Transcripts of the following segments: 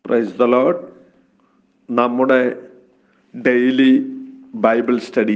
Price the lord. നമ്മുടെ daily bible study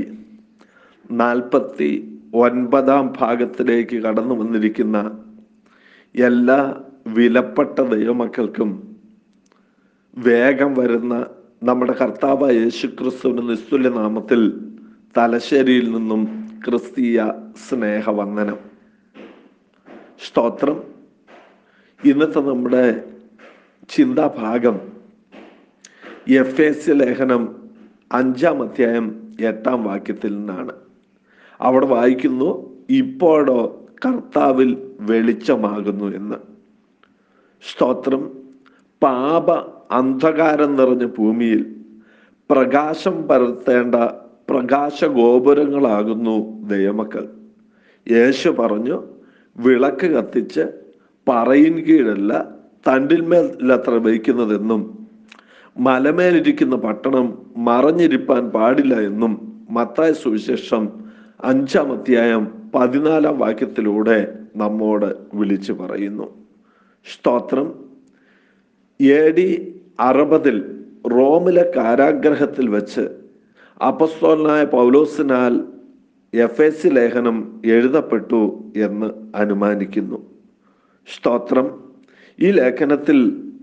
49 ഭാഗത്തിലേക്ക് കടന്നു വന്നിരിക്കുന്ന എല്ലാ വിലപ്പെട്ട ദൈവമക്കൾക്കും വേഗം വരുന്ന നമ്മുടെ കർത്താവായ യേശുക്രിസ്തുവിന്റെ നിസ്തുല്യ നാമത്തിൽ തലശ്ശേരിയിൽ നിന്നും ക്രിസ്തീയ സ്നേഹവന്ദനം. സ്തോത്രം. ഇന്നത്തെ നമ്മുടെ ചിന്താഭാഗം എഫേസ്യ ലേഖനം 5-ാം അധ്യായം 8-ാം വാക്യത്തിൽ നിന്നാണ്. അവിടെ വായിക്കുന്നു, ഇപ്പോഴോ കർത്താവിൽ വെളിച്ചമാകുന്നു എന്ന്. സ്തോത്രം. പാപ അന്ധകാരം നിറഞ്ഞ ഭൂമിയിൽ പ്രകാശം പരത്തേണ്ട പ്രകാശ ഗോപുരങ്ങളാകുന്നു ദൈവമക്കൾ. യേശു പറഞ്ഞു, വിളക്ക് കത്തിച്ച് പറയിൻ കീഴല്ല തണ്ടിന്മേലത്ര വയ്ക്കുന്നതെന്നും മലമേലിരിക്കുന്ന പട്ടണം മറഞ്ഞിരിപ്പാൻ പാടില്ല എന്നും മത്തായി സുവിശേഷം 5-ാം അധ്യായം 14-ാം വാക്യത്തിലൂടെ നമ്മോട് വിളിച്ചു പറയുന്നു. സ്തോത്രം. AD 60 റോമിലെ കാരാഗ്രഹത്തിൽ വെച്ച് അപ്പസ്തോലനായ പൗലോസിനാൽ എഫേസ്യ ലേഖനം എഴുതപ്പെട്ടു എന്ന് അനുമാനിക്കുന്നു. സ്തോത്രം. ഈ ലേഖനത്തിൽ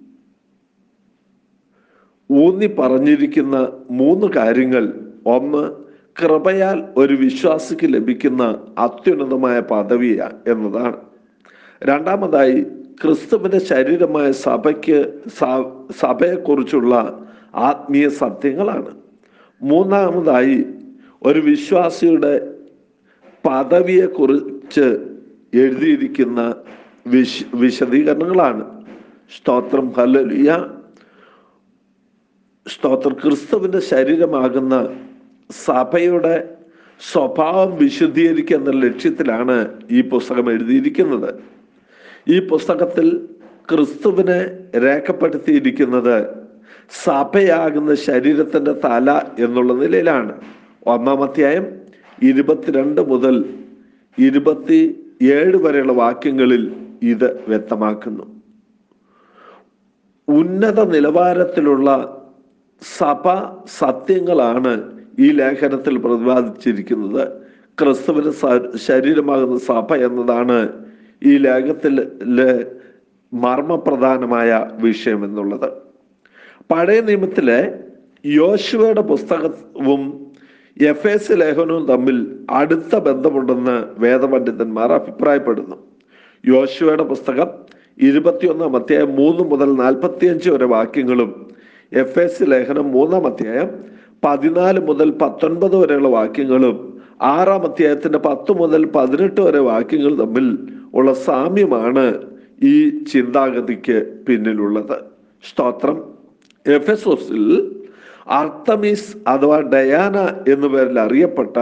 ഊന്നി പറഞ്ഞിരിക്കുന്ന 3 കാര്യങ്ങൾ. ഒന്ന്, കൃപയാൽ ഒരു വിശ്വാസിക്ക് ലഭിക്കുന്ന അത്യുന്നതമായ പദവി എന്നതാണ്. രണ്ടാമതായി, ക്രിസ്തുവിന്റെ ശരീരമായ സഭയെക്കുറിച്ചുള്ള ആത്മീയ സത്യങ്ങളാണ്. മൂന്നാമതായി, ഒരു വിശ്വാസിയുടെ പദവിയെക്കുറിച്ച് എഴുതിയിരിക്കുന്ന വിശദീകരണങ്ങളാണ്. സ്തോത്രം. ഹല്ലേലൂയ. സ്തോത്രം. ക്രിസ്തുവിന്റെ ശരീരമാകുന്ന സഭയുടെ സ്വഭാവം വിശുദ്ധീകരിക്കുക എന്ന ലക്ഷ്യത്തിലാണ് ഈ പുസ്തകം എഴുതിയിരിക്കുന്നത്. ഈ പുസ്തകത്തിൽ ക്രിസ്തുവിനെ രേഖപ്പെടുത്തിയിരിക്കുന്നത് സഭയാകുന്ന ശരീരത്തിന്റെ തല എന്നുള്ള നിലയിലാണ്. 1-ാം അധ്യായം 22 മുതൽ 27 വരെയുള്ള വാക്യങ്ങളിൽ ഇത് വ്യക്തമാക്കുന്നു. ഉന്നത നിലവാരത്തിലുള്ള സഭ സത്യങ്ങളാണ് ഈ ലേഖനത്തിൽ പ്രതിപാദിച്ചിരിക്കുന്നത്. ക്രിസ്തുവിന്റെ ശരീരമാകുന്ന സഭ എന്നതാണ് ഈ ലേഖനത്തിലെ മർമ്മപ്രധാനമായ വിഷയം എന്നുള്ളത്. പഴയ നിയമത്തിലെ യോശുവയുടെ പുസ്തകവും എഫേസ്യ ലേഖനവും തമ്മിൽ അടുത്ത ബന്ധമുണ്ടെന്ന് വേദപണ്ഡിതന്മാർ അഭിപ്രായപ്പെടുന്നു. യോശുവയുടെ പുസ്തകം 21-ാം അധ്യായം 3 മുതൽ 45 വരെ വാക്യങ്ങളും എഫേസ്യ ലേഖനം 3-ാം അധ്യായം 14 മുതൽ 19 വരെയുള്ള വാക്യങ്ങളും 6-ാം അധ്യായത്തിന്റെ 10 മുതൽ 18 വരെ വാക്യങ്ങൾ തമ്മിൽ ഉള്ള സാമ്യമാണ് ഈ ചിന്താഗതിക്ക് പിന്നിലുള്ളത്. സ്തോത്രം. എഫെസോസിൽ അർത്തമീസ് അഥവാ ഡയാന എന്നു പേരിൽ അറിയപ്പെട്ട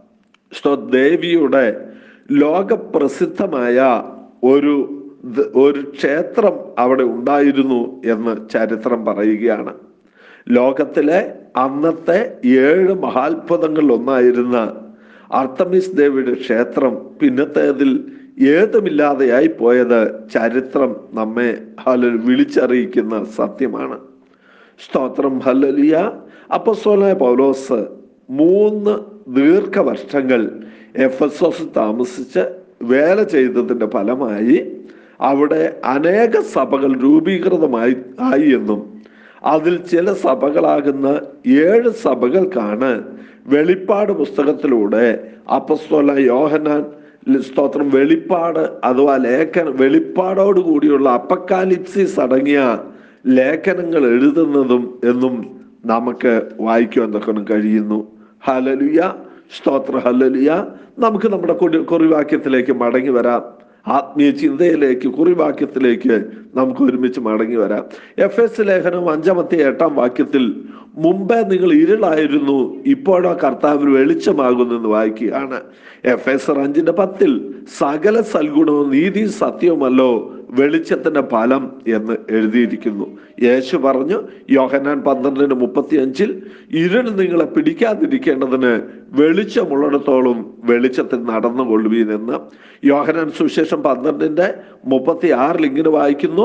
ദേവിയുടെ ലോകപ്രസിദ്ധമായ ഒരു ക്ഷേത്രം അവിടെ ഉണ്ടായിരുന്നു എന്ന് ചരിത്രം പറയുകയാണ്. ലോകത്തിലെ അന്നത്തെ 7 മഹാത്ഭുതങ്ങളിൽ ഒന്നായിരുന്ന അർത്തമീസ് ദേവിയുടെ ക്ഷേത്രം പിന്നത്തേതിൽ ഏതുമില്ലാതെയായി പോയത് ചരിത്രം നമ്മെ വിളിച്ചറിയിക്കുന്ന സത്യമാണ്. സ്തോത്രം. ഹല്ലേലൂയ. അപ്പോസ്തലനായ പൗലോസ് 3 ദീർഘവർഷങ്ങൾ എഫെസോസിൽ താമസിച്ച് വേല ചെയ്തതിന്റെ ഫലമായി അവിടെ അനേക സഭകൾ രൂപീകൃതമായി എന്നും അതിൽ ചില സഭകളാകുന്ന 7 സഭകൾക്കാണ് വെളിപ്പാട് പുസ്തകത്തിലൂടെ അപ്പോസ്തലനായ യോഹന്നാൻ സ്തോത്രം വെളിപ്പാട് അഥവാ വെളിപ്പാടോട് കൂടിയുള്ള അപ്പക്കാലിപ്സിസ് അടങ്ങിയ ലേഖനങ്ങൾ എഴുതുന്നതും എന്നും നമുക്ക് വായിക്കുവാൻ കഴിയുന്നു. ഹല്ലേലൂയ. സ്തോത്ര. ഹല്ലേലൂയ. നമുക്ക് നമ്മുടെ കുറിവാക്യത്തിലേക്ക് മടങ്ങി വരാം. ആത്മീയ ചിന്തയിലേക്ക്, കുറിവാക്യത്തിലേക്ക് നമുക്ക് ഒരുമിച്ച് മടങ്ങി വരാം. എഫേസ്യ ലേഖനം 5-ാം അധ്യായം 8-ാം വാക്യത്തിൽ, മുമ്പേ നിങ്ങൾ ഇരുളായിരുന്നു, ഇപ്പോഴോ കർത്താവിൽ വെളിച്ചമാകുന്നു എന്ന് വായിക്കുകയാണ്. എഫേസ്യർ 5:10 സകല സൽഗുണവും നീതി സത്യവുമല്ലോ വെളിച്ചത്തിന്റെ ഫലം എന്ന് എഴുതിയിരിക്കുന്നു. യേശു പറഞ്ഞു യോഹന്നാൻ 12:35 ഇരുൾ നിങ്ങളെ പിടിക്കാതിരിക്കേണ്ടതിന് വെളിച്ചമുള്ളിടത്തോളം വെളിച്ചത്തിൽ നടന്നുകൊള്ളുവീനെന്ന്. യോഹന്നാൻ സുവിശേഷം 12:36 ഇങ്ങനെ വായിക്കുന്നു,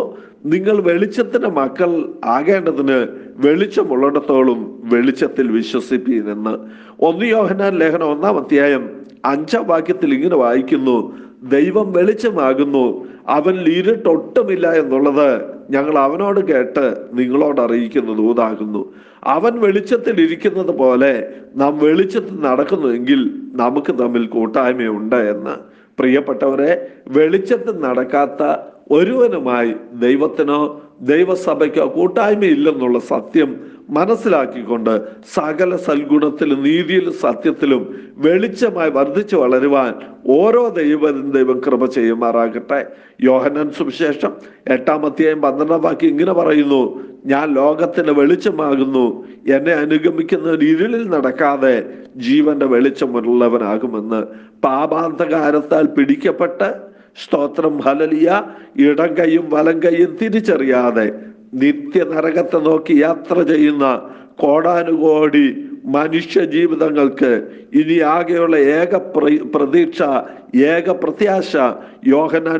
നിങ്ങൾ വെളിച്ചത്തിന്റെ മക്കൾ ആകേണ്ടതിന് വെളിച്ചമുള്ളിടത്തോളം വെളിച്ചത്തിൽ വിശ്വസിപ്പീൻ എന്ന് 1 യോഹന്നാൻ ലേഖനം 1-ാം അധ്യായം 5-ാം വാക്യത്തിൽ ഇങ്ങനെ വായിക്കുന്നു: ദൈവം വെളിച്ചമാകുന്നു, അവനിൽ ഇരുട്ടൊട്ടുമില്ല എന്നുള്ളത് ഞങ്ങൾ അവനോട് കേട്ട് നിങ്ങളോട് അറിയിക്കുന്ന ദൂതാകുന്നു. അവൻ വെളിച്ചത്തിൽ ഇരിക്കുന്നത് പോലെ നാം വെളിച്ചത്തിൽ നടക്കുന്നുവെങ്കിൽ നമുക്ക് തമ്മിൽ കൂട്ടായ്മയുണ്ട് എന്ന്. പ്രിയപ്പെട്ടവരെ, വെളിച്ചത്തിൽ നടക്കാത്ത ഒരുവനുമായി ദൈവത്തിനോ ദൈവസഭയ്ക്കോ കൂട്ടായ്മയില്ലെന്നുള്ള സത്യം മനസ്സിലാക്കിക്കൊണ്ട് സകല സൽഗുണത്തിലും നീതിയിലും സത്യത്തിലും വെളിച്ചമായി വർദ്ധിച്ചു വളരുവാൻ ഓരോ ദൈവം കൃപ ചെയ്യുമാറാകട്ടെ. യോഹന്നാൻ സുവിശേഷം 8-ാം അധ്യായം 12-ാം വാക്യം ഇങ്ങനെ പറയുന്നു: ഞാൻ ലോകത്തിന്റെ വെളിച്ചമാകുന്നു, എന്നെ അനുഗമിക്കുന്നവൻ ഇരുളിൽ നടക്കാതെ ജീവന്റെ വെളിച്ചമുള്ളവനാകുമെന്ന്. പാപാന്തകാരത്താൽ പിടിക്കപ്പെട്ട്, സ്തോത്രം ഹല്ലേലൂയ, ഇടം കൈയും വലം കൈയും തിരിച്ചറിയാതെ നിത്യ നരകത്തെ നോക്കി യാത്ര ചെയ്യുന്ന കോടാനുകോടി മനുഷ്യ ജീവിതങ്ങൾക്ക് ഇനി ആകെയുള്ള ഏക പ്രതീക്ഷ, ഏക പ്രത്യാശ യോഹന്നാൻ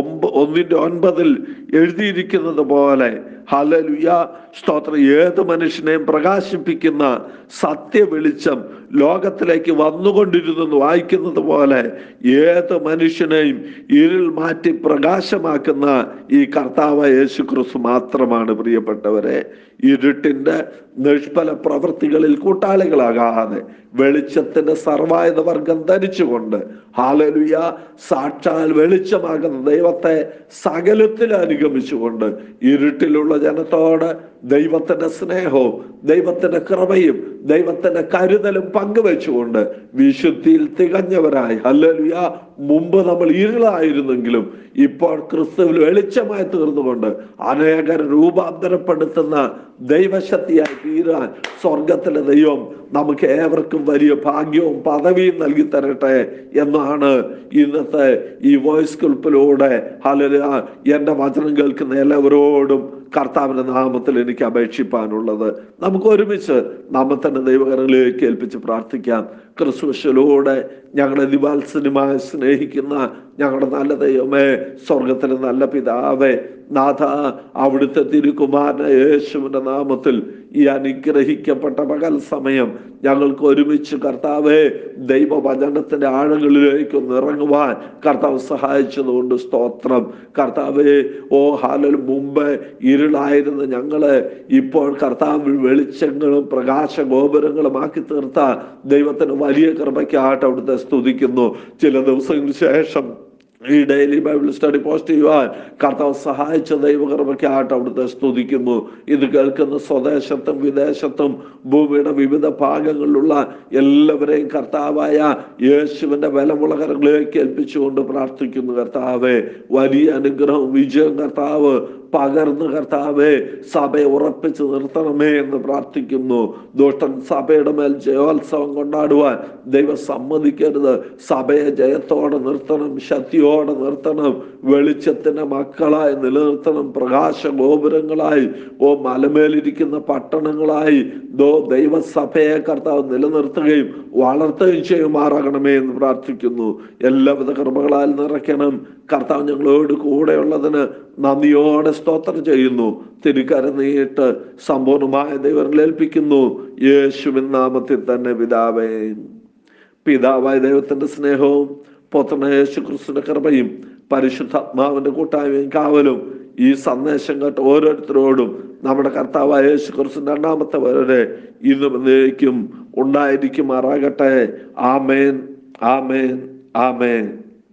1:9 എഴുതിയിരിക്കുന്നത് പോലെ, ഹല്ലേലൂയ, സ്തോത്രം, ഏത് മനുഷ്യനെയും പ്രകാശിപ്പിക്കുന്ന സത്യ വെളിച്ചം ലോകത്തിലേക്ക് വന്നുകൊണ്ടിരുന്നെന്ന് വായിക്കുന്നത് പോലെ ഏത് മനുഷ്യനെയും ഇരുൾ മാറ്റി പ്രകാശമാക്കുന്ന ഈ കർത്താവ് യേശു ക്രിസ്തു മാത്രമാണ്. പ്രിയപ്പെട്ടവരെ, ഇരുട്ടിന്റെ നിഷ്ഫല പ്രവൃത്തികളിൽ കൂട്ടാളികളാകാതെ വെളിച്ചത്തിന്റെ സർവായുധ വർഗം ധരിച്ചുകൊണ്ട്, ഹല്ലേലൂയ, സാക്ഷാൽ വെളിച്ചമാകുന്ന ദൈവത്തെ സകലത്തിൽ അനുഗമിച്ചുകൊണ്ട് ഇരുട്ടിലുള്ള ജനത്തോട് ദൈവത്തിന്റെ സ്നേഹവും ദൈവത്തിന്റെ കൃപയും ദൈവത്തിന്റെ കരുതലും പങ്കുവെച്ചുകൊണ്ട് വിശുദ്ധിയിൽ തികഞ്ഞവരായി, ഹല്ലേലൂയ, മുമ്പ് നമ്മൾ ഇരുളായിരുന്നെങ്കിലും ഇപ്പോൾ ക്രിസ്തുവിൽ വെളിച്ചമായി തീർന്നുകൊണ്ട് അനേകർ രൂപാന്തരപ്പെടുത്തുന്ന ദൈവശക്തിയായി തീരാൻ സ്വർഗത്തിലെ ദൈവം നമുക്ക് ഏവർക്കും വലിയ ഭാഗ്യവും പദവിയും നൽകി തരട്ടെ എന്നാണ് ഇന്നത്തെ ഈ വോയിസ് ക്ലിപ്പിലൂടെ, ഹല്ലേലൂയ, എന്റെ വചനം കേൾക്കുന്ന എല്ലാവരോടും കർത്താവിന്റെ നാമത്തിൽ എനിക്ക് അപേക്ഷിപ്പാനുള്ളത്. നമുക്ക് ഒരുമിച്ച് നാമത്തിന്റെ ദൈവകരങ്ങളിലേക്ക് ഏൽപ്പിച്ച് പ്രാർത്ഥിക്കാം. ക്രിസ്തുവിലൂടെ ഞങ്ങളെ ദിവാത്സന്യമായി സ്നേഹിക്കുന്ന ഞങ്ങളുടെ നല്ല ദൈവമേ, സ്വർഗത്തിലെ നല്ല പിതാവേ, നാഥ, അവിടുത്തെ തിരുകുമാരന യേശുവിന്റെ നാമത്തിൽ ഈ അനുഗ്രഹിക്കപ്പെട്ട പകൽ സമയം ഞങ്ങൾക്ക് ഒരുമിച്ച് കർത്താവേ ദൈവവചനത്തിന്റെ ആഴങ്ങളിലേക്ക് ഇറങ്ങുവാൻ കർത്താവ് സഹായിച്ചതുകൊണ്ട് സ്തോത്രം. കർത്താവേ, ഓ ഹാലൽ, മുമ്പ് ഇരുളായിരുന്ന ഞങ്ങള് ഇപ്പോൾ കർത്താവ് വെളിച്ചങ്ങളും പ്രകാശ ഗോപുരങ്ങളും ആക്കി തീർത്ത ദൈവത്തിന് വലിയ കൃപയ്ക്കായിട്ട് അവിടുത്തെ സ്തുതിക്കുന്നു. ചില ദിവസങ്ങൾക്ക് ശേഷം ഈ ഡെയിലി ബൈബിൾ സ്റ്റഡി പോസ്റ്റ് ചെയ്യുവാൻ കർത്താവ് സഹായിച്ച ദൈവകൃപയ്ക്കായിട്ട് അവിടുത്തെ സ്തുതിക്കുന്നു. ഇത് കേൾക്കുന്ന സ്വദേശത്തും വിദേശത്തും ഭൂമിയുടെ വിവിധ ഭാഗങ്ങളിലുള്ള എല്ലാവരെയും കർത്താവായ യേശുവിന്റെ ബലമുള്ള കരങ്ങളിലേക്ക് ഏൽപ്പിച്ചുകൊണ്ട് പ്രാർത്ഥിക്കുന്നു. കർത്താവേ, വലിയ അനുഗ്രഹം, വിജയം കർത്താവ് പകർന്ന് കർത്താവേ സഭയെ ഉറപ്പിച്ച് നിർത്തണമേ എന്ന് പ്രാർത്ഥിക്കുന്നു. ദുഷ്ടൻ സഭയുടെ മേൽ ജയോത്സവം കൊണ്ടാടുവാൻ ദൈവം സമ്മതിക്കരുത്. സഭയെ ജയത്തോടെ നിർത്തണം, ശക്തിയോടെ നിർത്തണം, വെളിച്ചത്തിന്റെ മക്കളായി നിലനിർത്തണം, പ്രകാശ ഗോപുരങ്ങളായി, ഓ മലമേലിരിക്കുന്ന പട്ടണങ്ങളായി ദൈവസഭയെ കർത്താവ് നിലനിർത്തുകയും വളർത്തുകയും ചെയ്യുമാറാകണമേ എന്ന് പ്രാർത്ഥിക്കുന്നു. എല്ലാവിധ കൃപകളാൽ നിറയ്ക്കണം. കർത്താവ് ഞങ്ങളോട് കൂടെയുള്ളതിന് നന്ദിയോടെ സ്തോത്രം ചെയ്യുന്നു. തിരുക്കര നീട്ട് സമ്പൂർണമായ ദൈവത്തിൽ ഏൽപ്പിക്കുന്നു. യേശുവിൻ നാമത്തിൽ തന്നെ പിതാവേ. പിതാവായ ദൈവത്തിന്റെ സ്നേഹവും പുത്രനായ യേശു ക്രിസ്തുവിന്റെ കൃപയും പരിശുദ്ധാത്മാവിന്റെ കൂട്ടായ്മയും കാവലും ഈ സന്ദേശം കേട്ട ഓരോരുത്തരോടും നമ്മുടെ കർത്താവായ യേശു ക്രിസ്തുവിന്റെ രണ്ടാമത്തെ വരെ ഇന്നും എന്നേക്കും ഉണ്ടായിരിക്കുമാറാകട്ടെ. ആമേൻ, ആമേൻ, ആമേൻ.